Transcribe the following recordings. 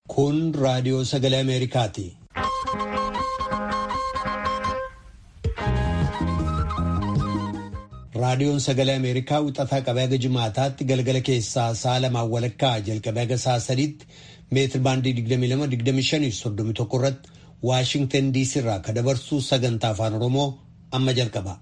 Kun raadiyoo sagalee Ameerikaati. Raadiyoon sagalee Ameerikaa wixataa qabee haga Jimaataatti galgala keessaa sa'a lamaan walakkaa jalqabee haga sa'a sadiitti meetir baandii 22-25-31 irratti Waashingtan DC irraa kan dabarsu sagantaa afaan Oromoo amma jalqaba.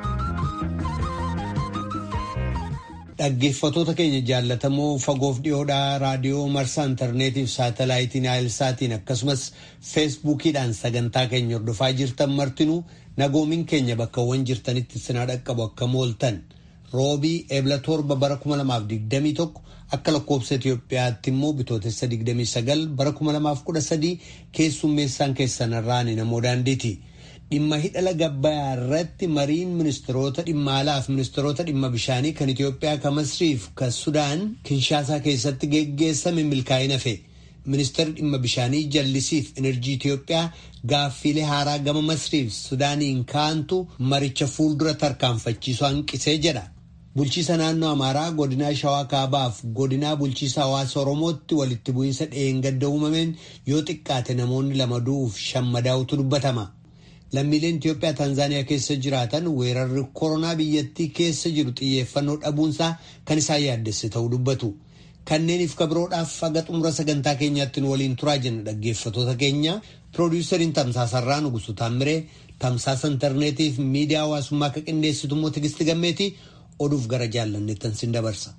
Dhaggeeffattoota keenya jaallatamoo fagoof dhiyoodhaa raadiyoo marsaa intarneetiif saatalaayitiin Naayilsaatiin akkasumas feesbuukiidhaan sagantaa keenya hordofaa jirtan martinuu nagoomin keenya bakkawwan jirtanitti sinaa dhaqqabu akka mooltan roobii eebla torba bara 2021 akka lakkoobsa Itoophiyaatti immoo bitootessa 29 bara 2013 keessummeessaan keessanirraan namoo daandiiti. Dhimma hidha laga Abbayyaa irratti mariin ministeerota dhimma alaa fi ministeerota dhimma bishaanii kan Itoophiyaa kan Masriif kan Sudaan Kinshaasaa keessatti geggeessame milkaa'ina fe. Ministeerri dhimma bishaanii jallisiif enerjii Itoophiyaa gaaffiilee haaraa gama Masriif Sudaaniin kaantu maricha fuuldura tarkaanfachiisu hanqisee jedha. Bulchiisa naannoo Amaaraa godinaa Shawaa Kaabaaf godinaa bulchiisa hawaasa Oromootti walitti bu'iinsa dheengadda uumameen yoo xiqqaate namoonni lama du'uuf shammadaa'utu dubbatama. Lammiileen Itoophiyaa Tanzaaniyaa keessa jiraatan weerarri koronaa biyyattii keessa jiru xiyyeeffannoo dhabuunsaa kan isaan yaaddesse ta'uu dubbatu. Kanneeniif kabiroodhaaf haga xumura sagantaa keenyaatti nu waliin turaa jenna dhaggeeffattoota keenya. Piroodyuseriin Tamsaasarraa Nugusu Taamiree, Tamsaasa intarneetii fi miidiyaa hawaasummaa akka qindeessitu immoo Tigisti Gammeetii oduuf gara jaallanneettan sin dabarsa.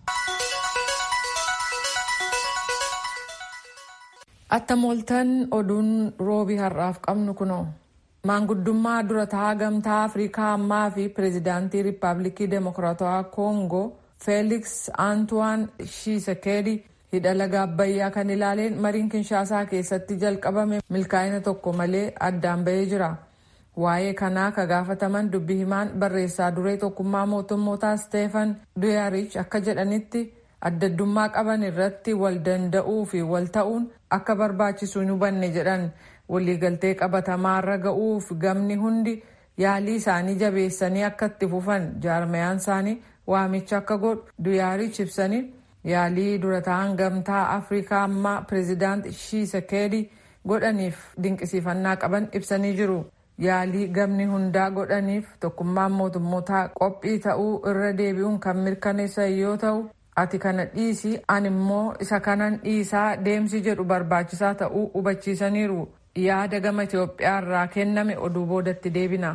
Attamooltan oduun roobii har'aaf qabnu kunoo. Maanguddummaa dura ta'aa gamtaa Afrikaa ammaa fi pireezidaantii Riippaabilikii Demokiraatawaa Koongoo Feeliks Antuwaan Shiisekeedi hidha laga Abbayyaa kan ilaaleen mariin Kinshaasaa keessatti jalqabame milkaa'ina tokko malee addaan bahee jira. Waa'ee kanaa ka gaafataman dubbii himaan barreessaa duree tokkummaa mootummootaa Steefan Duyaarich akka jedhanitti addaddummaa qaban irratti wal danda'uu fi wal ta'uun akka barbaachisu hin hubanne jedhan. Waliigaltee qabatamaarra ga'uuf gamni hundi yaalii isaanii jabeessanii akka itti fufan jaarmayaan isaanii waamicha akka godhu Duyaarich ibsanii yaalii dura ta'an gamtaa Afrikaa ammaa pireezidaant Shiisekeedi godhaniif dinqisiifannaa qaban ibsanii jiru. Yaalii gamni hundaa godhaniif tokkummaan mootummootaa qophii ta'uu irra deebi'uun kan mirkaneessan yoo ta'u ati kana dhiisii ani immoo isa kanan dhiisaa deemsi jedhu barbaachisaa ta'uu hubachiisaniiru. Yaada gama Itoophiyaa irraa kenname oduu boodatti deebina.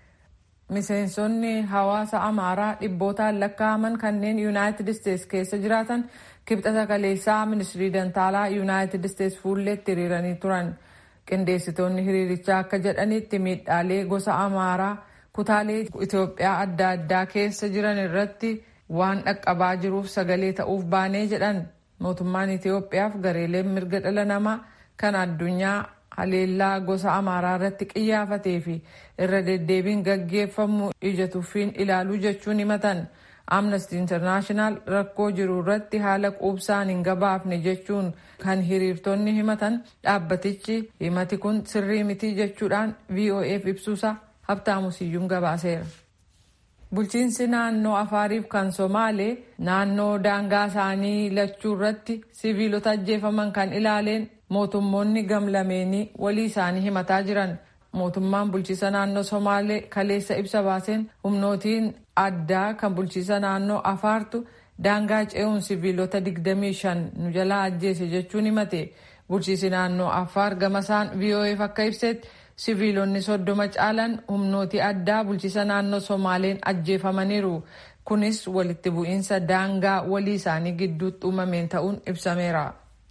Miseensonni hawaasa Amaaraa dhibbootaan lakkaa'aman kanneen Yuunaayitid Isteets keessa jiraatan kibxata kaleessaa ministirii dantaalaa Yuunaayitid Isteets fuulleetti hiriiranii turan. Qindeessitoonni hiriirichaa akka jedhanitti miidhaalee gosa Amaaraa kutaalee Itoophiyaa adda addaa keessa jiran irratti waan dhaqqabaa jiruuf sagalee ta'uuf baanee jedhan. Mootummaan Itoophiyaaf gareeleen mirga dhala namaa kan addunyaa haleellaa gosa Amaaraa irratti qiyyaafatee fi irra deddeebiin gaggeeffamu ija tuffiin ilaaluu jechuun himatan. Amnesty International rakkoo jiru irratti haala quubsaan hin gabaafne jechuun kan hiriirtonni himatan dhaabbatichi himati kun sirrii miti jechuudhaan VOA'f ibsuusa Habtaamu Siyyuun gabaaseera. Bulchiinsi naannoo Afaariif kan Somaalee naannoo daangaa isaanii lachuu irratti siviilota ajjeefaman kan ilaaleen mootummoonni gamlameenii walii isaanii himataa jiran. Mootummaan bulchiisa naannoo Somaalee kaleessa ibsa baaseen humnootiin addaa kan bulchiisa naannoo Afaartu daangaa ce'uun siviilota 25 nu jalaa ajjeese jechuun himate. Bulchiisi naannoo Afaar gamasaan VOA'f akka ibsetti siviilonni 30 caalan humnootii addaa bulchiisa naannoo Somaaleen ajjeefamaniiru. Kunis walitti bu'iinsa daangaa walii isaanii gidduutti uumameen ta'uun ibsameera.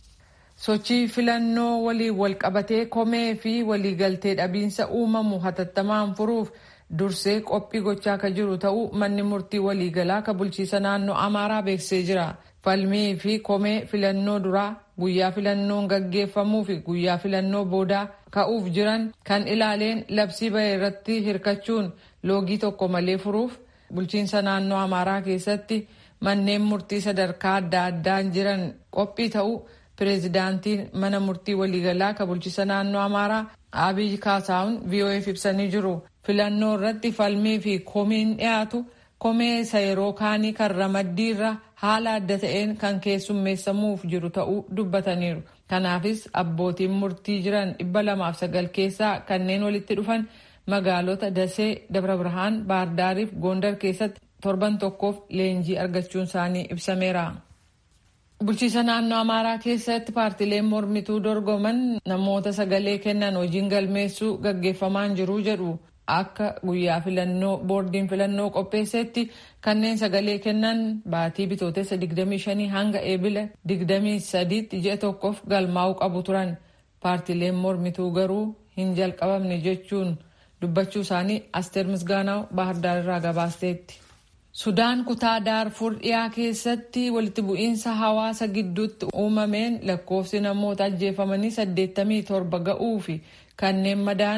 Sochii filannoo waliin walqabatee komee fi waliigaltee dhabiinsa uumamu hatattamaan furuuf dursee qophii gochaa kan jiru ta'uu manni murtii waliigalaa kan bulchiisa naannoo Amaaraa beeksisee jira. Falmii fi komee filannoo duraa guyyaa filannoon gaggeeffamuu fi guyyaa filannoo boodaa ka'uuf jiran kan ilaaleen labsii bahe irratti hirkachuun loogii tokko malee furuuf bulchiinsa naannoo Amaaraa keessatti manneen murtii sadarkaa adda addaan jiran qophii ta'uu pireezidaantiin mana murtii waliigalaa kan bulchiisa naannoo Amaaraa Abiy Kaasaawun VOA'f ibsanii jiru. Filannoo irratti falmii fi komiin dhiyaatu komee isa yeroo kaanii kan ramaddii irra haala adda ta'een kan keessummeessamuuf jiru ta'uu dubbataniiru. Kanaafis abbootiin murtii jiran 209 keessaa kanneen walitti dhufan magaalota Dasee, Dabra Birhaan, Baardaariif Gondar keessatti torban tokkoof leenjii argachuun isaanii ibsameera. Bulchiisa naannoo Amaaraa keessatti paartileen mormituu dorgoman namoota sagalee kennan hojiin galmeessuu gaggeeffamaan jiru jedhu. Akka guyyaa filannoo boordiin filannoo qopheessetti kanneen sagalee kennan baatii bitootessa 25 hanga eebila 23 ji'a tokkoof galmaa'uu qabu turan. Paartileen mormituu garuu hin jalqabamne jechuun dubbachuu isaanii Asteer Misgaanaw Baahirdaar irraa gabaasteetti. Sudaan kutaa Daarfur dhiyaa keessatti walitti bu'iinsa hawaasa gidduutti uumameen lakkoofsi namoota ajjeefamanii 87 ga'uu fi kanneen madaan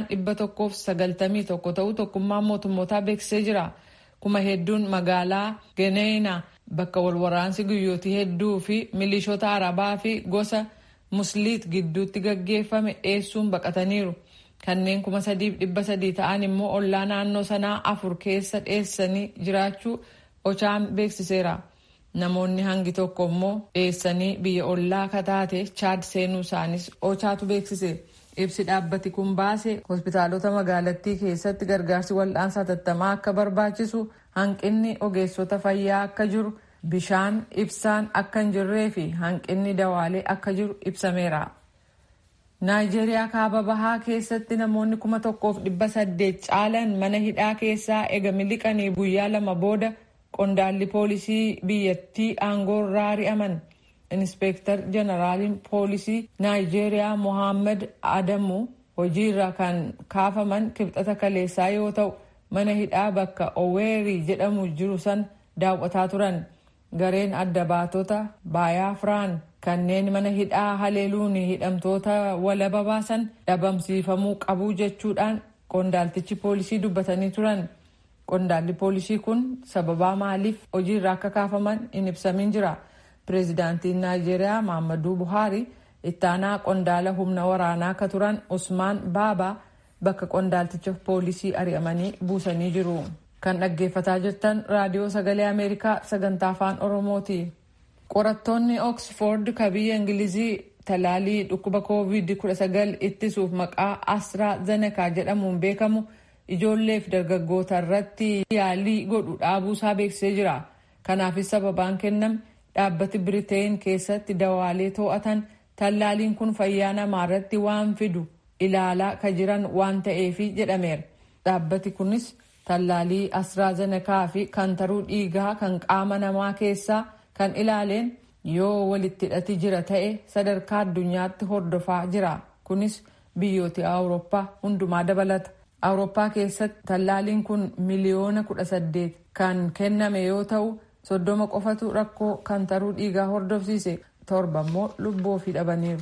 191 ta'uu tokkummaan mootummootaa beeksisee jira. Kuma hedduun magaalaa Geneena bakka walwaraansi guyyootii hedduu fi milishoota Arabaa fi gosa Musliit gidduutti gaggeeffame dheessuun baqataniiru. Kanneen 3,300 ta'an immoo ollaa naannoo sanaa 4 keessa dheessanii jiraachuu Ochaan beeksiseera. Namoonni hangi tokko immoo dheessanii biyya ollaa kataate Chaad seenuu isaanis Ochaatu beeksise. Ibsi dhaabbati kun baase hospitaalota magaalattii keessatti gargaarsi wal'aansa hatattamaa akka barbaachisu, hanqinni ogeessota fayyaa akka jiru, bishaan ibsaan akka hin jirree fi hanqinni dawaalee akka jiru ibsameera. Naayijeeriyaa kaaba bahaa keessatti namoonni 1,800 caalan mana hidhaa keessaa ega miliqanii guyyaa 2 booda qondaalli poolisii biyyattii aangoo irraa ari'aman. Inspektar Jeneraaliin poolisii Naayijeeriyaa Mohaammed Adamu hojiirra kan kaafaman kibxata kaleessaa yoo ta'u mana hidhaa bakka Oweerii jedhamu jiru san daawwataa turan. Gareen adda baatota Baayafraan kanneen mana hidhaa haleeluun hidhamtoota walaba baasan dhabamsiifamuu qabu jechuudhaan qondaaltichi poolisii dubbatanii turan. Qondaalli poolisii kun sababaa maaliif hojiirra akka kaafaman hin ibsamin jira. Pireezidaantiin Naayijeeriyaa Muhammadu Buhaari ittaanaa qondaala humna waraanaa akka turan Usmaan Baabaa bakka qondaalticha poolisii ari'amanii buusanii jiru. Kan dhaggeeffataa jirtan raadiyoo sagalee Ameerikaa sagantaa afaan Oromooti. Qorattoonni Oxford ka biyya Ingilizii talaalii dhukkuba COVID-19 ittisuuf maqaa AstraZeneca jedhamuun beekamu ijoollee fi dargaggoota irratti yaalii godhu dhaabuusaa beeksisee jira. Kanaafis sababaan kenname dhaabbati Biriteen keessatti dawaalee to'atan talaaliin kun fayyaa namaa irratti waan fidu ilaalaa ka jiran waan ta'eefi jedhameera. Dhaabbati kunis talaalii AstraZeneca fi kantaruu dhiigaa kan qaama namaa keessaa kan ilaaleen yoo walitti hidhati jira ta'e sadarkaa addunyaatti hordofaa jira. Kunis biyyoota Awurooppaa hundumaa dabalata. Awurooppaa keessatti talaaliin kun miliyoona 18 kan kenname yoo ta'u 30 qofatu rakkoo kantaruu dhiigaa hordofsiise, 7 immoo lubbuu ofii dhabaniiru.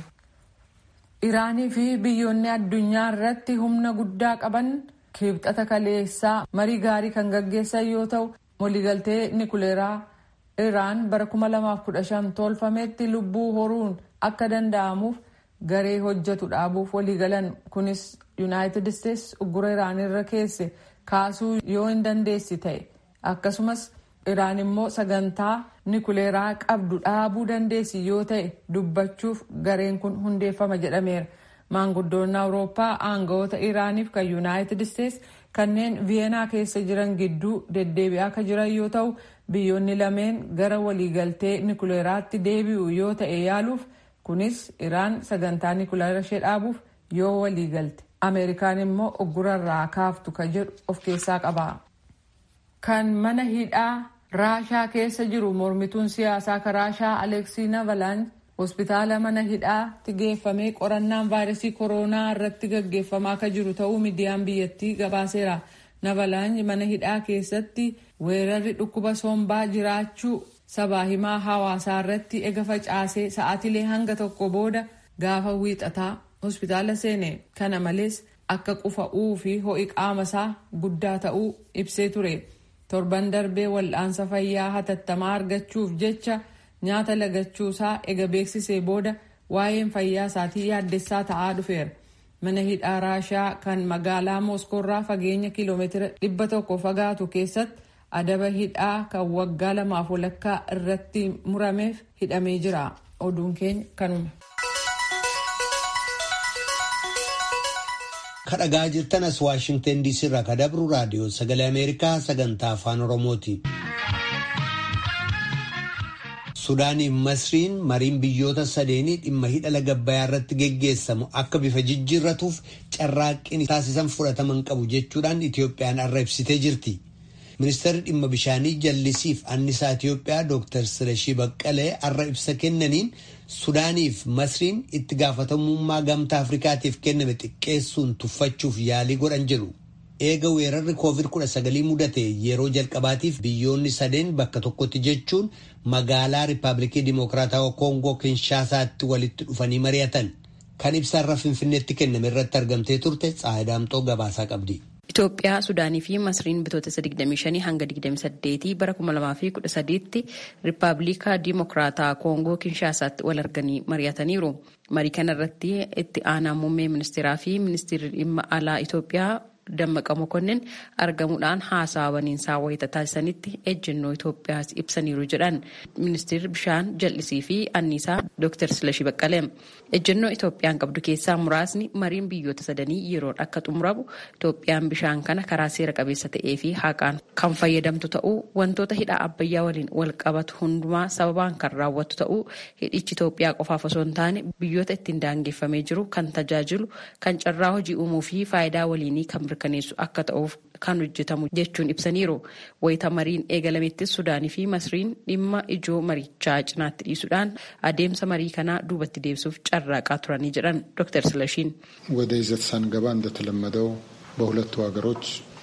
Iraanii fi biyyoonni addunyaa irratti humna guddaa qaban kibxata kaleessaa marii gaarii kan gaggeessan yoo ta'u waliigaltee nikuleeraa Iraan bara 2015 tolfametti lubbuu horuun akka danda'amuuf garee hojjetu dhaabuuf waliigalan. Kunis Yuunaayitid Isteetsi uggura Iraan irra keesse kaasuu yoo hin dandeessi ta'e akkasumas Iraan immoo sagantaa nikuleeraa qabdu dhaabuu dandeessi yoo ta'e dubbachuuf gareen kun hundeeffama jedhameera. Maanguddoonni Awurooppaa aangawoota Iraaniif kan Yuunaayitid Isteetsi kanneen Viyeenaa keessa jiran gidduu deddeebi'aa akka jiran yoo ta'u biyyoonni lameen gara waliigaltee nikuleeraatti deebi'u yoo ta'e yaaluuf kunis Iraan sagantaa nikuleeraa ishee dhaabuuf yoo waliigalte. Ameerikaan immoo uggurarraa kaaftu ka jedhu of keessaa qaba. Kan mana hidhaa Raashaa keessa jiru mormituun siyaasaa ka Raashaa Aleksii Navalny hospitaala mana hidhaatti geeffamee qorannaan vaayirasii kooroonaa irratti gaggeeffamaa akka jiru ta'uu miidiyaan biyyattii gabaaseera. Navalny mana hidhaa keessatti weerarri dhukkuba sombaa jiraachuu sabaa himaa hawaasaa irratti ega facaasee sa'aatilee hanga tokko booda gaafa wiixataa hospitaala seene. Kana malees akka qufa'uu fi ho'i qaamasaa guddaa ta'uu ibsee ture. Torban darbee wal'aansa fayyaa hatattamaa argachuuf jecha nyaata lagachuusaa ega beeksisee booda waa'een fayyaa isaatii yaaddessaa ta'aa dhufeera. Mana hidhaa Raashaa kan magaalaa Mooskoorraa fageenya kiiloomeetira 100 fagaatu keessatti adaba hidhaa kan waggaa 2.5 irratti murameef hidhamee jira. Oduun keenya kanuma. Kadhagaa jirtanas Waashingtan DC irraa kadabru raadiyoo sagalee Ameerikaa sagantaa afaan Oromooti. Sudaaniif Masriin mariin biyyoota sadeenii dhimma hidha laga Abbayyaa irratti geggeessamu akka bifa jijjiirratuuf carraaqqiin taasisan fudhataman qabu jechuudhaan Itoophiyaan har'a ibsitee jirti. Ministeerri dhimma bishaanii jallisiif annisaa Itoophiyaa Dr. Silashii Baqqalee har'a ibsa kennaniin Sudaaniif Masriin itti gaafatamummaa gamtaa Afrikaatiif kenname xiqqeessuun tuffachuuf yaalii godhan jedhu. Eega weerarri COVID-19 mudate yeroo jalqabaatiif biyyoonni sadeen bakka tokkotti jechuun magaalaa Riippaabilikii Dimokiraatawaa Koongoo Kinshaasaatti walitti dhufanii mari'atan. Kan ibsaarra Finfinneetti kenname irratti argamtee turte Tsaayidaamxoo gabaasaa qabdi. Itoophiyaa, Sudaanii fi Masriin bitootessa 25 hanga 28 bara 2013tti Riippaabilika Dimokiraataa Koongoo Kinshaasaatti wal arganii mari'ataniiru. Marii kanarratti itti aanaa muummee ministeeraa fi ministeerri dhimma alaa Itoophiyaa Dammaqa Mokonnin argamuudhaan haasaa waliinsaa wayita taasisanitti ejjennoo Itoophiyaas ibsaniiru jedhan ministeerri bishaan jallisii fi anniisaa Dr. Silashii Baqqalee. Ejjennoo Itoophiyaan qabdu keessaa muraasni mariin biyyoota sadanii yeroon akka xumuramu Itoophiyaan bishaan kana karaa seera qabeessa ta'ee fi haqaan kan fayyadamtu ta'uu, wantoota hidha Abbayyaa waliin wal qabatu hundumaa sababaan kan raawwattu ta'uu, hidhichi Itoophiyaa qofaaf osoo hin taane biyyoota ittiin daangeffamee jiru kan tajaajilu, kan carraa hojii uumuu fi faayidaa waliinii kan mirkaneessu akka ta'uuf kan hojjetamu jechuun ibsaniiru. Wayita mariin eegalamettis Sudaanii fi Masriin dhimma ijoo marichaa cinaatti dhiisuudhaan adeemsa marii kanaa duubatti deebisuuf carraaqaa turanii jedhan Dr. Silashiin. ወደ ይዘት ሳንገባ እንደተለመደው በሁለቱ ሀገሮች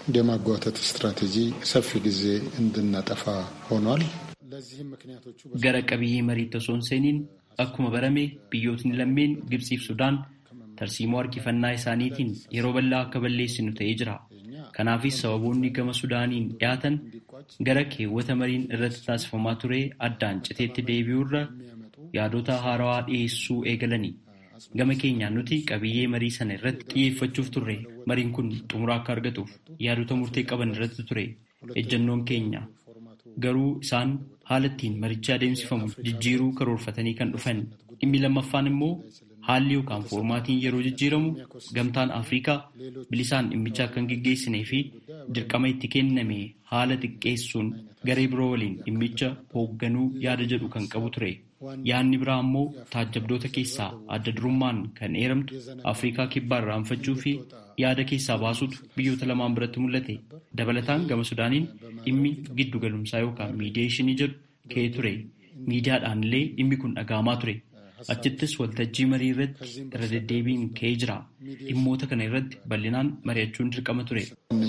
የማጓተት ስትራቴጂ ሰፊ ጊዜ እንድናጠፋ ሆኗል። ለዚህም ምክንያቶቹ gara qabiyyee marii osoo hin seeniin akkuma barame biyyootni lammeen Gibsiif Sudaan tarsiimoo harkifannaa isaaniitiin yeroo bal'aa akka balleessinu ta'ee jira. Kanaafis sababoonni gama Sudaaniin dhiyaatan gara keewwata mariin irratti taasifamaa ture addaan citeetti deebi'uurra yaadota haarawaa dhiyeessuu eegalani. Gama keenyaan nuti qabiyyee marii sana irratti xiyyeeffachuuf turre. Mariin kun xumura akka argatuuf yaadota murtee qaban irratti ture. Ejjennoon keenya garuu isaan haala ittiin marichi adeemsifamu jijjiiruu karoorfatanii kan dhufan. Dhimmi lammaffaan immoo haalli yookaan foormaatiin yeroo jijjiiramu gamtaan Afrikaa bilisaan dhimmicha akka hin geggeessinee fi dirqama itti kenname haala xiqqeessuun garee biroo waliin dhimmicha hoogganuu yaada jedhu kan qabu ture. Yaadni biraa immoo taajjabdoota keessaa adda durummaan kan eeramtu Afrikaa kibbaa irraanfachuu fi yaada keessaa baasuutu biyyoota lamaan biratti mul'ate. Dabalataan gama Sudaaniin dhimmi giddu galumsaa yookaan miidiyeeshinii jedhu ka'ee ture. Miidiyaadhaan illee dhimmi kun dhaga'amaa ture. Achittis waltajjii marii irratti irra deddeebiin ka'ee jira. Dhimmoota kana irratti bal'inaan mari'achuun dirqama ture.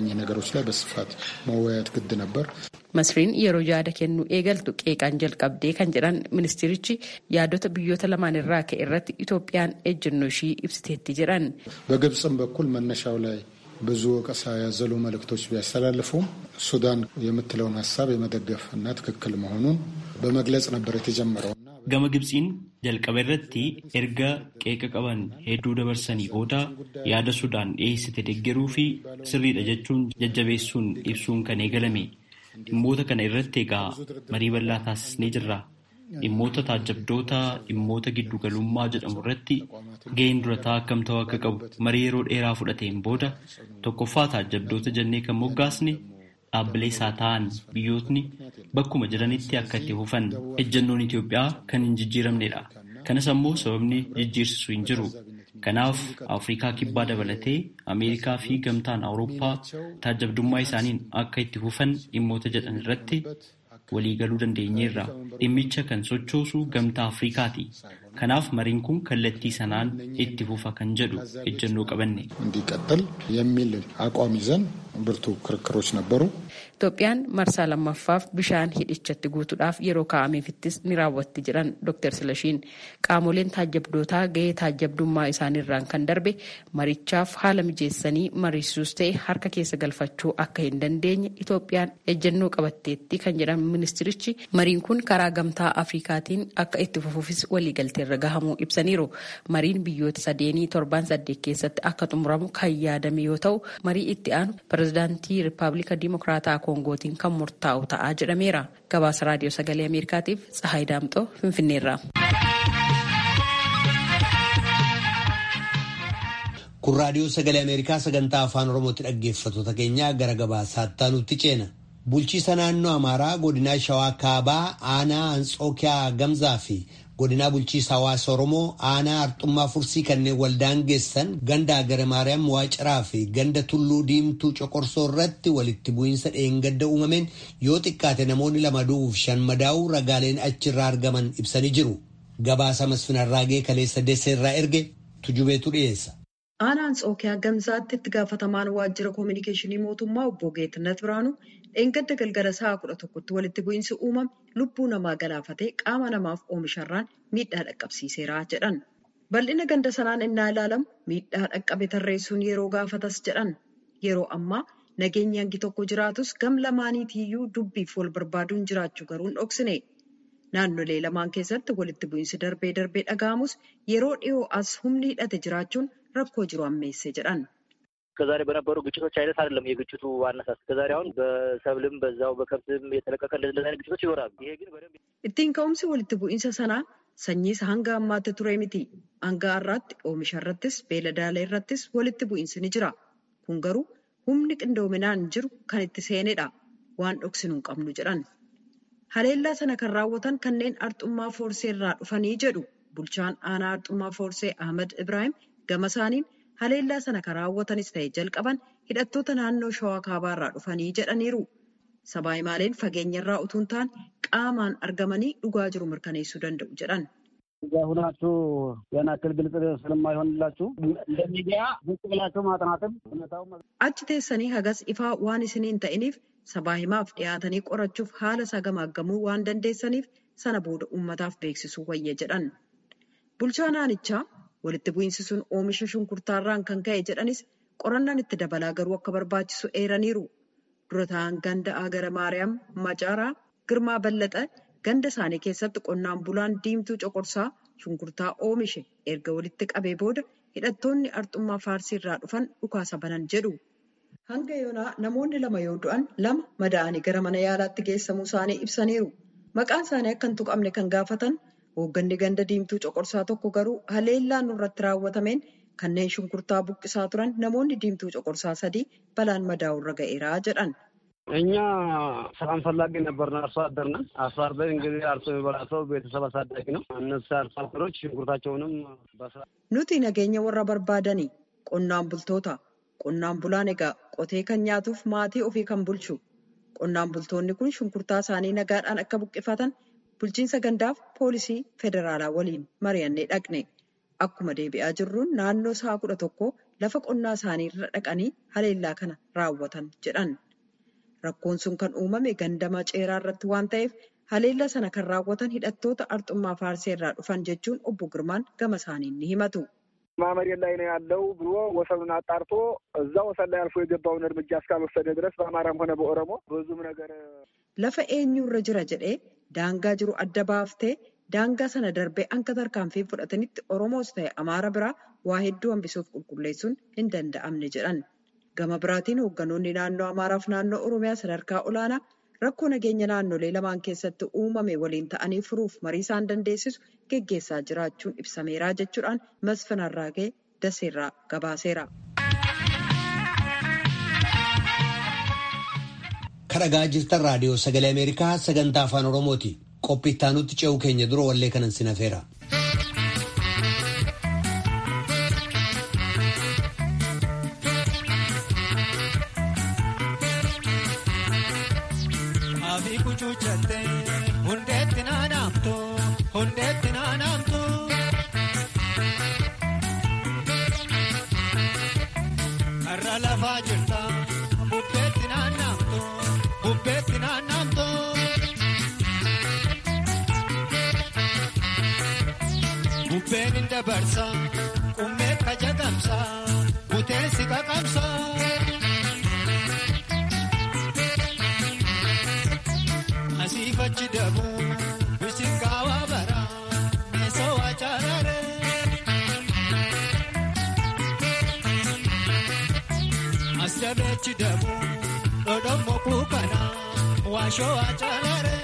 Masriin yeroo yaada kennuu eegaltu qeeqaan jalqabdee kan jedhan ministeerichi yaadota biyyoota lamaan irraa ka'e irratti Itoophiyaan ejjennoo ishii ibsiteetti jedhan. በግብጽም በኩል መነሻው ላይ ብዙ ወቀሳ ያዘሉ መልእክቶች ቢያስተላልፉም ሱዳን የምትለውን ሀሳብ የመደገፍ እና ትክክል መሆኑን በመግለጽ ነበር የተጀመረው። Gama Gibsiin jalqaba irratti erga qeeqa qaban hedduu dabarsanii booda yaada Sudaan dhiyeessite deeggaruu fi sirriidha jechuun jajjabeessuun ibsuun kan eegalame. Dhimmoota kana irratti egaa marii bal'aa taasisnee jirra. Dhimmoota taajjabdoota dhimmoota giddugalummaa jedhamu irratti gaheen durataa akkam ta'uu akka qabu marii yeroo dheeraa fudhateen booda tokkoffaa taajjabdoota jennee kan moggaasne dhaabbilee isaa ta'an biyyootni bakkuma jiranitti akka itti fufan ejjennoon Itoophiyaa kan hin jijjiiramnedha. Kanas ammoo sababni jijjiirsisu hin jiru. Kanaaf Afrikaa kibbaa dabalatee Ameerikaa fi gamtaan Awurooppaa taajjabdummaa isaaniin akka itti fufan dhimmoota jedhan irratti waliigaluu dandeenyeerra. Dhimmicha kan sochoosu gamtaa Afrikaati. Kanaaf mariin kun kallattii sanaan itti fufa kan jedhu ejjennoo qabanne. እንዲቀጥል የሚል አቋም ይዘን ብርቱ ክርክሮች ነበሩ። Itoophiyaan marsaa lammaffaaf bishaan hidhichatti guutuudhaaf yeroo kaa'ameefittis ni raawwatti jedhan Dr. Silashiin. Qaamoleen taajjabdootaa gahee taajjabdummaa isaaniirraan kan darbe marichaaf haala mijeessanii mariisuus ta'e harka keessa galfachuu akka hin dandeenye Itoophiyaan ejjennoo qabatteetti kan jedhan ministirichi mariin kun karaa gamtaa Afrikaatiin akka itti fufuufis waliigalteerra gahamuu ibsaniiru. Mariin biyyoota sadeenii 7 keessatti akka xumuramu kan yaadame yoo ta'u marii itti aanu pirezidaantii Riippaabilika Dimokiraataa Koongootiin kan murtaa'u ta'aa jedhameera. Gabaasa raadiyoo sagalee Ameerikaatiif Tsahaay Daamxoo Finfinneerraa. Kun raadiyoo sagalee Ameerikaa sagantaa afaan Oromootti dhaggeeffattoota keenyaa gara gabaasaatti nutti ceena. Bulchiisa naannoo Amaaraa godinaa Shawaa Kaabaa aanaa Anxookiyaa Gamzaa fi godinaa bulchiisa hawaasa Oromoo aanaa Arxummaa Fursii kanneen waldaan geessan ganda Agare Maariyaam Waaciraa fi ganda Tulluu Diimtuu Coqorsoo irratti walitti bu'iinsa dheengadda uumameen yoo xiqqaate namoonni 2 du'uu fi 5 madaa'uu ragaaleen achirraa argaman ibsanii jiru. Gabaasa Masfinarraagee kaleessa Deseerraa erge tujubeetu dhiyeessa. Aanaa Anxookiyaa Gamzaatti itti gaafatamaan waajjira koominikeeshinii mootummaa obbo Geetnet Biraanuu dheengadda galgala sa'a 11tti walitti bu'iinsi uumame lubbuu namaa galaafatee qaama namaaf oomisharraan miidhaa dhaqqabsiiseera jedhan. Bal'ina ganda sanaan innaa ilaalamu miidhaa dhaqqabe tarreessuun yeroo gaafatas jedhan. Yeroo ammaa nageenyi hangi tokko jiraatus gam lamaaniitiyyuu dubbiif wal barbaaduun jiraachuu garuu hin dhoksine. Naannolee lamaan keessatti walitti bu'iinsi darbee dhaga'amus yeroo dhiyoo as humni hidhate jiraachuun rakkoo jiru ammeesse jedhan. ከዛሬ በነበሩ ግጭቶች አይነት አይደለም የግጭቱ ዋናሳስ ከዛሬ አሁን በሰብልም በዛው በከብትም የተለቀቀ እንደዚህ አይነት ግጭቶች ይኖራሉ። ይሄ ግን በደንብ ittiin ka'umsi walitti bu'iinsa sanaa sanyiis hanga ammaatti ture miti. Hanga har'aatti oomisha irrattis beeladaalee irrattis walitti bu'iinsi ni jira. Kun garuu humni qindoominaan jiru kan itti seenedha. Waan dhoksinu hin qabnu jedhan. Haleellaa sana kan raawwatan kanneen Arxummaa Foorsee irraa dhufanii jedhu bulchaan aanaa Arxummaa Foorsee Ahmad Ibrahim gama isaaniin haleellaa sana kan raawwatanis ta'e jalqaban hidhattoota naannoo Shawaa Kaabaa irraa dhufanii jedhaniiru. Sabaa himaaleen fageenya irraa utuu hin taane qaamaan argamanii dhugaa jiru mirkaneessuu danda'u jedhan. ሁናችሁ የናክል ግልጽ ስለማይሆንላችሁ ለሚዲያ ብቅ ብላችሁ ማጥናትም achi teessanii hagas ifaa waan isiniin ta'iniif sabaa himaaf dhiyaatanii qorachuuf haala isaa gamaaggamuu waan dandeessaniif sana booda uummataaf beeksisuu wayya jedhan. Bulchaan aanichaa walitti bu'iinsi sun oomisha shunkurtaarraan kan ka'e jedhanis qorannaan itti dabalaa garuu akka barbaachisu eeraniiru. Dura ta'an ganda Agare Maariyaam Macaaraa Girmaa Ballaxa ganda isaanii keessatti qonnaan bulaan Diimtuu Coqorsaa shunkurtaa oomishe erga walitti qabee booda hidhattoonni Arxummaa Faarsii irraa dhufan dhukaasa banan jedhu. Hanga yoonaa namoonni 2 yoo du'an 2 madaa'anii gara mana yaalaatti geessamuu isaanii ibsaniiru. Maqaan isaanii akka hin tuqamne kan gaafatan hoogganni ganda Diimtuu Coqorsaa tokko garuu haleellaan irratti raawwatameen kanneen shunkurtaa buqqisaa turan namoonni Diimtuu Coqorsaa 3 balaan madaa'uu irra ga'eera jedhan. እኛ ሰላም ፈላጊ ነበርና አርሶ አደርና አርሶ አደር እንግዲህ አርሶ የበላሰው ቤተሰብ አሳዳጊ ነው። እነሱ አርሶ አደሮች ሽንኩርታቸውንም nuti nageenya warra barbaadanii qonnaan bultoota qonnaan bulaan egaa qotee kan nyaatuuf maatii ofii kan bulchu qonnaan bultoonni kun shunkurtaa isaanii nagaadhaan akka buqqifatan bulchiinsa gandaaf poolisii federaalaa waliin mari'annee dhaqne. Akkuma deebi'aa jirruun naannoo sa'a 11 lafa qonnaa isaanii irra dhaqanii haleellaa kana raawwatan jedhan. Rakkoon sun kan uumame ganda Maceeraa irratti waan ta'eef haleellaa sana kan raawwatan hidhattoota Arxummaa Faarsee irraa dhufan jechuun obbo Girmaan gama isaaniin ni himatu. ማመሪያ ላይ ነው ያለው ብሎ ወሰኑን አጣርቶ እዛ ወሰን ላይ አልፎ የገባውን እርምጃ እስካልወሰደ ድረስ በአማራም ሆነ በኦሮሞ ብዙም ነገር lafa eenyurra jira jedhee daangaa jiru adda baaftee daangaa sana darbee akka tarkaanfii fudhatanitti Oromoos ta'e Amaara biraa waa hedduu hambisuuf qulqulleessuun hin danda'amne jedhan. Gama biraatiin hoogganoonni naannoo Amaaraaf naannoo Oromiyaa sadarkaa olaanaa rakkoo nageenya naannolee lamaan keessatti uumame waliin ta'anii furuuf marii isaan dandeessisu geggeessaa jiraachuun ibsameera jechuudhaan Masfinarraagee Daseerraa gabaaseera. Kadhagaa jirtan raadiyoo sagalee Ameerikaa sagantaa afaan Oromooti. Qophii itti aanutti ce'uu keenya dura wallee kanan sinafeera. Bubbeen dabarsa kummee kajagamsa buteessi qaqamsa. Asiifachi dabu bisin kaawaa bara meesoo wachaarare. Asjabeechi dabu dhodhommo kuukana waashoo wachaarare.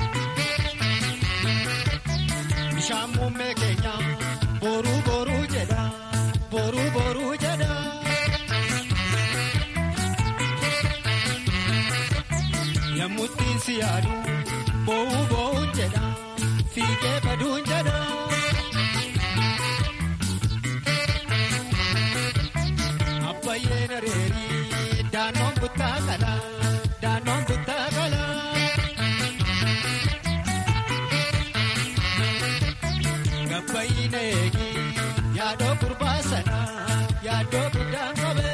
Shamume Kenya, boru jedha. namuttiin si yaadu boo'uu boo'uun jedha fiigee baduun jedha. Abbayyeen areerii daannoon buttaa qala daannoon buttaa qala. Gabbayyiin eegi yaadoo gurbaa sana yaadoo guddaan qabee.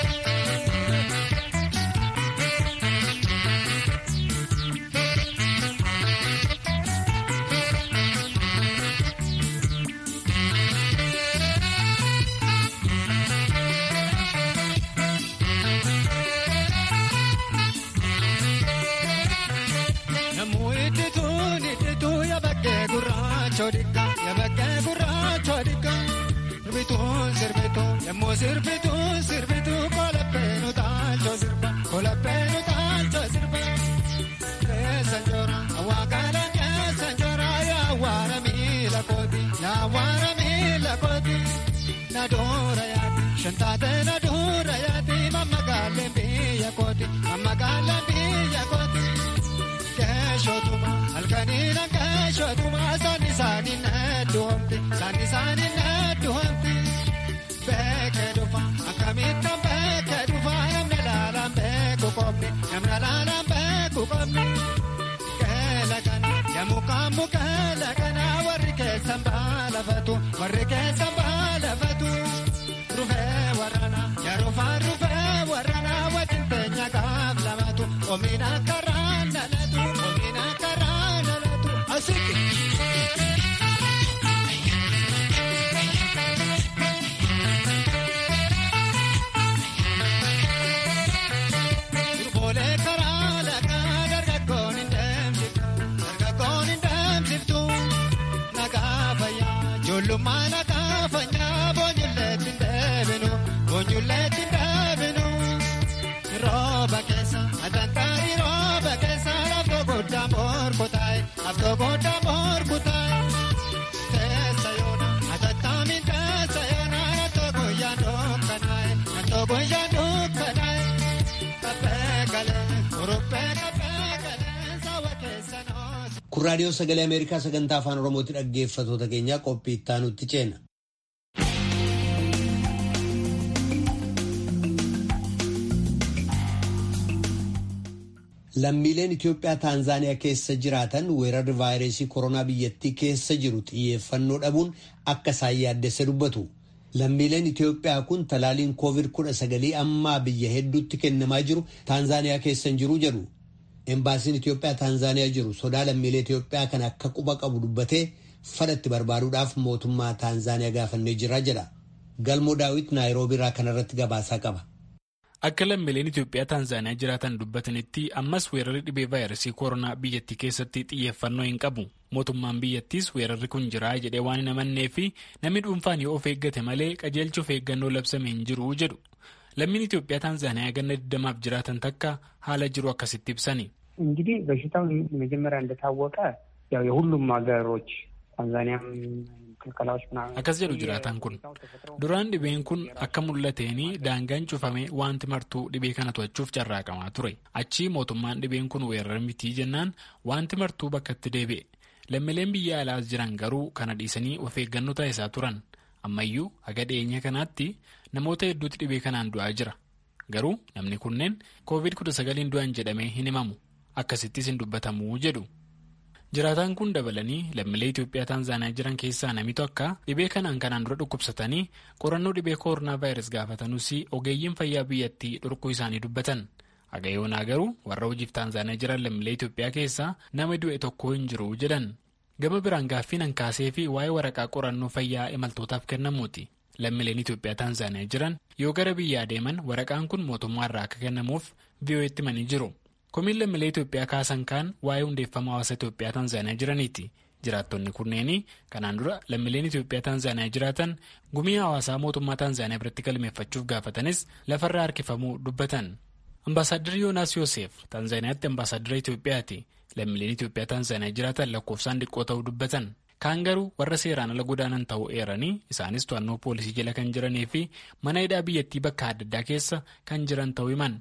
Yabakkee gurraacha dikka sirbituun sirbitu yemmuu sirbitu kolappee taalcha sirba keessa njoora awwaakala keessa njoora yaawwaara miila kooti nadoora yaati shantaate nadoora yaati mammagaaleen biyya kooti keeshotuma halkaniina keeshotuma saani needuhamti beekee dhufa akkamittan beekee dhufa namna laalaan beeku qobni keela kana yamukamu keela kana warri keessan baalafatu rufee warrana wajjin teenya gaaf lamatu omina karaan dhalatu asiki. Lumana kafanya bonyuletti deebinu roba keessa adantari roba keessa afto godda morkutai tessa yona atatami tessa yona to goyano kanai kapegale sawa keessa no. Kun raadiyoo sagalee Ameerikaa sagantaa afaan Oromooti dhaggeeffatoota keenyaa qophii itti aanutti ceena. Lammiileen Itoophiyaa Taanzaaniyaa keessa jiraatan weerarri vaayirasii koronaa biyyattii keessa jiru xiyyeeffannoo dhabuun akka isaan yaaddesse dubbatu. Lammiileen Itoophiyaa kun talaaliin COVID-19 ammaa biyya hedduutti kennamaa jiru Taanzaaniyaa keessa hin jiru jedhu. Embaasiin Itoophiyaa Taanzaaniyaa jiru sodaa lammiilee Itoophiyaa kan akka quba qabu dubbatee furmaata barbaaduudhaaf mootummaa Taanzaaniyaa gaafannee jira jedha. Galmoo Daawit Naayiroobii irraa kanarratti gabaasaa qaba. Akka lammiileen Itoophiyaa Taanzaaniyaa jiraatan dubbatanitti ammas weerarri dhibee vaayirasii koronaa biyyattii keessatti xiyyeeffannoo hin qabu. Mootummaan biyyattiis weerarri kun jira jedhee waan hin amannee fi namni dhuunfaan yoo of eeggate malee qajeelcha of eeggannoo labsame hin jiru jedhu. Lammiin Itoophiyaa Taanዛኒያ ገና ደማፍ ጅራተን ተካ ሀለ ጅሩ አካሲት ይብሰኒ እንግዲህ በሽታው መጀመሪያ እንደታወቀ ያው የሁሉም ሀገሮች ታንዛኒያም ከከላዎች ምናምን አካስ ጀሩ ጅራታን ኩን ዱራን ዲቤን ኩን አከሙለቴኒ ዳንጋን ጩፈሜ ዋንት መርቱ ዲቤ ከነቶቹፍ ጨራቀማ ቱሬ አቺ ሞቱማን ዲቤን ኩን ወረርሚቲ ጀናን ዋንት መርቱ በከት ዴቤ ለምለም ቢያ አላዝ ጅራን ገሩ ከነዲሰኒ ወፌገኑ ታይሳ ቱራን አማዩ አገደኛ ከናቲ namoota hedduutti dhibee kanaan du'aa jira. Garuu namni kunneen COVID-19 du'an jedhamee hin himamu. Akkasittis hin dubbatamu jedhu. Jiraataan kun dabalanii lammiilee Itoophiyaa Taanzaaniyaa jiran keessaa namni tokko dhibee kanaan dura dhukkubsatanii qorannoo dhibee koronaa vaayirasii gaafatanuus ogeeyyiin fayyaa biyyattii dhorkuu isaanii dubbatan. Hagayoonaa garuu warra hojiif Taanzaaniyaa jiran lammiilee Itoophiyaa keessaa nama du'e tokko hin jiru jedhan. Gama biraan gaaffiin hankaasee fi waa'ee waraqaa qorannoo fayyaa imaltootaaf kennamuuti. Lammiileen Itoophiyaa Taanzaaniyaa jiran yoo gara biyyaa deeman waraqaan kun mootummaa irraa akka kennamuuf VOA'tti himanii jiru. Komiin lammiilee Itoophiyaa kaasan kaan waa'ee hundeeffama hawaasa Itoophiyaa Taanzaaniyaa jiraniiti. Jiraattonni kunneen kanaan dura lammiileen Itoophiyaa Taanzaaniyaa jiraatan gumii hawaasaa mootummaa Taanzaaniyaa biratti galmeeffachuuf gaafatanis lafarraa harkifamuu dubbatan. Ambaasaaddarri Yoonaas Yoosef Taanzaaniyaatti ambaasaadara Itoophiyaati. Lammiileen Itoophiyaa Taanzaaniyaa jiraatan lakkoofsaan xiqqoo ta'uu dubbatan. Kaan garuu warra seeraan ala godaanan ta'uu eeranii isaanis to'annoo poolisii jala kan jiranii fi mana hidhaa biyyattii bakka adda addaa keessa kan jiran ta'uu himan.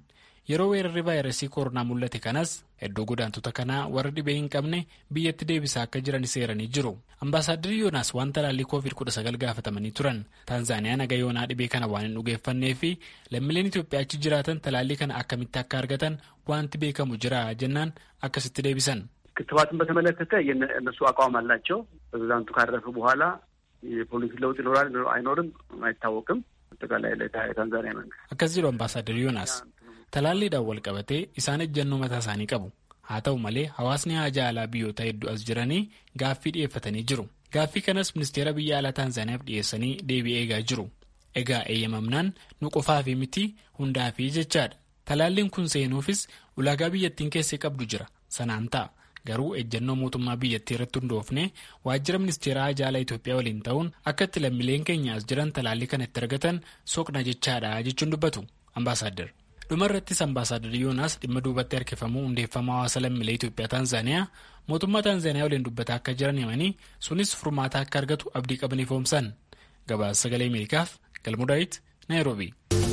Yeroo weerarri vaayirasii koronaa mul'ate kanas hedduu godaantota kanaa warra dhibee hin qabne biyyatti deebisaa akka jiran seeranii jiru. Ambaasaaddarri Yoonaas waan talaallii COVID-19 gaafatamanii turan. Taanzaaniyaan haga yoonaa dhibee kana waan hin dhugeeffannee fi lammiileen Itoophiyaa achi jiraatan talaallii kana akkamitti akka argatan wanti beekamu jira jennaan akkasitti deebisan. ክትባትን በተመለከተ የእነሱ አቋም አላቸው። ፕሬዝዳንቱ ካረፉ በኋላ የፖሊሲ ለውጥ ይኖራል አይኖርም አይታወቅም። አጠቃላይ ለታንዛኒያ መንግስት akkas jedhu ambaasaaddarri Yoonaas talaalliidhaan wal qabatee isaan ejjennoo mataa isaanii qabu. haa ta'u malee hawaasni haajaa alaa biyyoota hedduu as jiranii gaaffii dhiyeeffatanii jiru. Gaaffii kanas ministeera biyya alaa Taanzaaniyaaf dhiyeessanii deebii eegaa jiru. Egaa eeyyamamnaan nu qofaafi miti hundaafii jechaadha. Talaalliin kun seenuufis ulaagaa biyyattiin keessee qabdu jira. Sanaan ta'a. Garuu ejjennoo mootummaa biyyattii irratti hundoofne waajjira ministeera haajaa alaa Itoophiyaa waliin ta'uun akka itti lammiileen keenya as jiran talaallii kana itti argatan soqna jechaadha jechuun dubbatu ambaasaadder. Dhumarrattis ambaasaaddarri Yoonaas dhimma duubatti harkifamuu hundeeffama hawaasa lammiilee Itoophiyaa Taanzaaniyaa mootummaa Taanzaaniyaa waliin dubbataa akka jiran himanii sunis furmaata akka argatu abdii qabanii foomsan. Gabaasa Sagalee Ameerikaaf Galmuu Daawit Naayiroobii.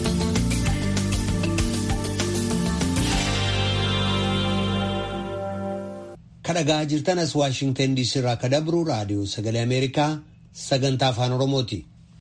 kadhagaa jirtan as Waashingtan DC irraa kadabru raadiyoo Sagalee Ameerikaa sagantaa afaan Oromooti.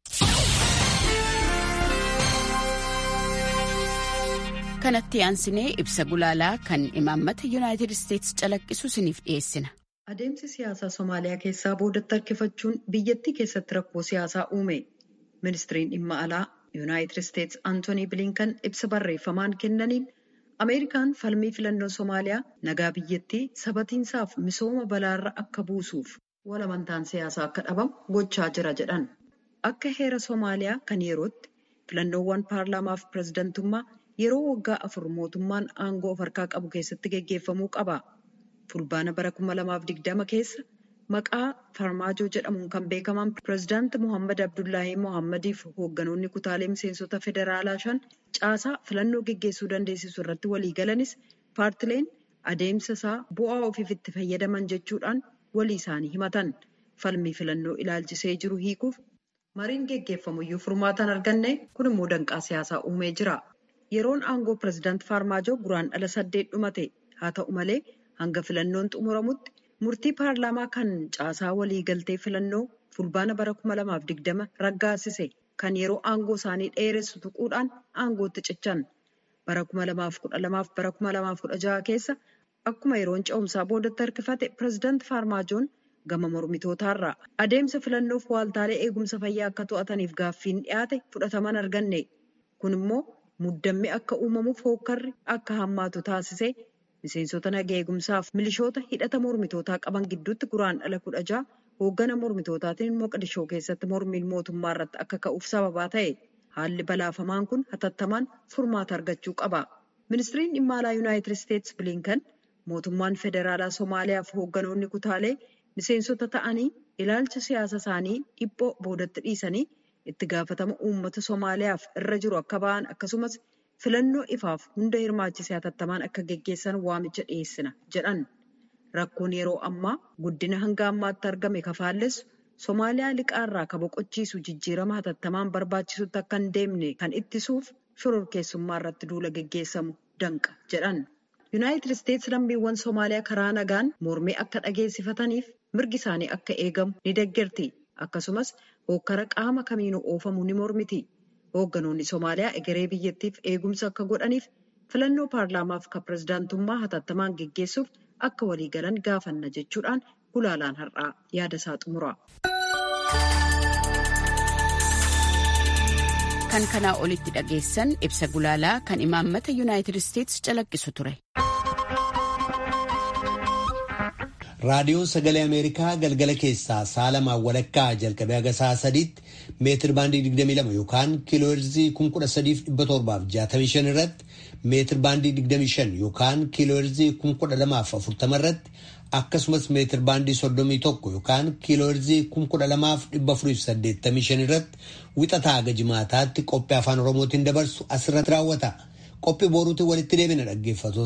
kanatti aansinee ibsa gulaalaa kan imaammata Yuunaayitid Isteetsi calaqqisu isiniif dhiyeessina. Adeemsi siyaasaa Somaaliyaa keessaa boodatti harkifachuun biyyattii keessatti rakkoo siyaasaa uume. Ministiriin dhimma alaa Yuunaayitid Isteetsi Antoonii Bilinkan ibsa barreeffamaan kennaniin Ameerikaan falmii filannoo Somaaliyaa nagaa biyyattii sabatiinsaaf misooma balaarra akka buusuuf walamantaan siyaasaa akka dhabamu gochaa jira jedhan. Akka heera Somaaliyaa kan yerootti filannoowwan paarlaamaaf pirezidantummaa yeroo waggaa 4 mootummaan aangoo of harkaa qabu keessatti geggeeffamuu qaba. Fulbaana bara 2020 keessa maqaa Farmaajoo jedhamuun kan beekaman pirezidaanti Mohaammed Abdullaahii Mohaammeediif hoogganoonni kutaalee miseensota federaalaa 5 caasaa filannoo geggeessuu dandeessisu irratti walii galanis paartileen adeemsa isaa bu'aa ofiif itti fayyadaman jechuudhaan walii isaanii himatan. Falmii filannoo ilaalchisee jiru hiikuuf mariin geggeeffamuyyuu furmaatan arganne kun immoo danqaa siyaasaa uumee jira. Yeroon aangoo pirezidaanti Farmaajoo guraandhala 8 dhumate. Haa ta'u malee hanga filannoon xumuramutti murtii paarlaamaa kan caasaa waliigaltee filannoo fulbaana bara 2020 raggaasise kan yeroo aangoo isaanii dheeressu tuquudhaan aangootti cichan. Bara 2012 fi bara 2016 keessa akkuma yeroon ce'umsaa boodatti harkifate pirezidaanti Farmaajoon gama mormitootaarraa adeemsa filannoof waaltaalee eegumsa fayyaa akka to'ataniif gaaffiin dhiyaate fudhataman arganne. Kun immoo muddammi akka uumamuuf hookkarri akka hammaatu taasise. Miseensota nagaa eegumsaaf milishoota hidhata mormitootaa qaban gidduutti guraandhala 16 hooggana mormitootaatiin Moqdishoo keessatti mormiin mootummaa irratti akka ka'uuf sababaa ta'e. Haalli balaafamaan kun hatattamaan furmaata argachuu qaba. Ministiriin dhimma alaa Yuunaayitid Isteetsi Bilinkan mootummaan federaalaa Somaaliyaaf hoogganoonni kutaalee miseensota ta'anii ilaalcha siyaasa isaanii dhiphoo boodatti dhiisanii itti gaafatama uummata Somaaliyaaf irra jiru akka ba'an akkasumas filannoo ifaaf hunda hirmaachisee hatattamaan akka geggeessan waamicha dhiyeessina jedhan. Rakkoon yeroo ammaa guddina hanga ammaatti argame kafaalessu Somaaliyaa liqaarraa ka boqochiisu jijjiirama hatattamaan barbaachisutti akka hin deemne kan ittisuuf shororkeessummaa irratti duula geggeessamu danqa jedhan. Yuunaayitid Isteetsi lammiiwwan Somaaliyaa karaa nagaan mormii akka dhageessifataniif mirgi isaanii akka eegamu ni deeggarti. Akkasumas hookkara qaama kamiinuu oofamu ni mormiti. Hoogganoonni Somaaliyaa egeree biyyattiif eegumsa akka godhaniif filannoo paarlaamaaf ka pirezidaantummaa hatattamaan geggeessuuf akka waliigalan gaafanna jechuudhaan gulaalaan har'aa yaada isaa xumura. Kan kanaa olitti dhageessan ibsa gulaalaa kan imaammata Yuunaayitid Isteetsi calaqqisu ture. Raadiyoon Sagalee Ameerikaa galgala keessaa sa'a 2 walakkaa jalqabee haga sa'a 3tti meetir baandii 22 yookaan kiilooherzii 13,765 irratti meetir baandii 25 yookaan kiilooherzii 1240 irratti akkasumas meetir baandii 31 yookaan kiilooherzii 12,485 irratti wixataa haga jimaataatti qophii afaan Oromootiin dabarsu asirratti raawwata. Qophii boruutiin walitti deebina dhaggeeffattoota.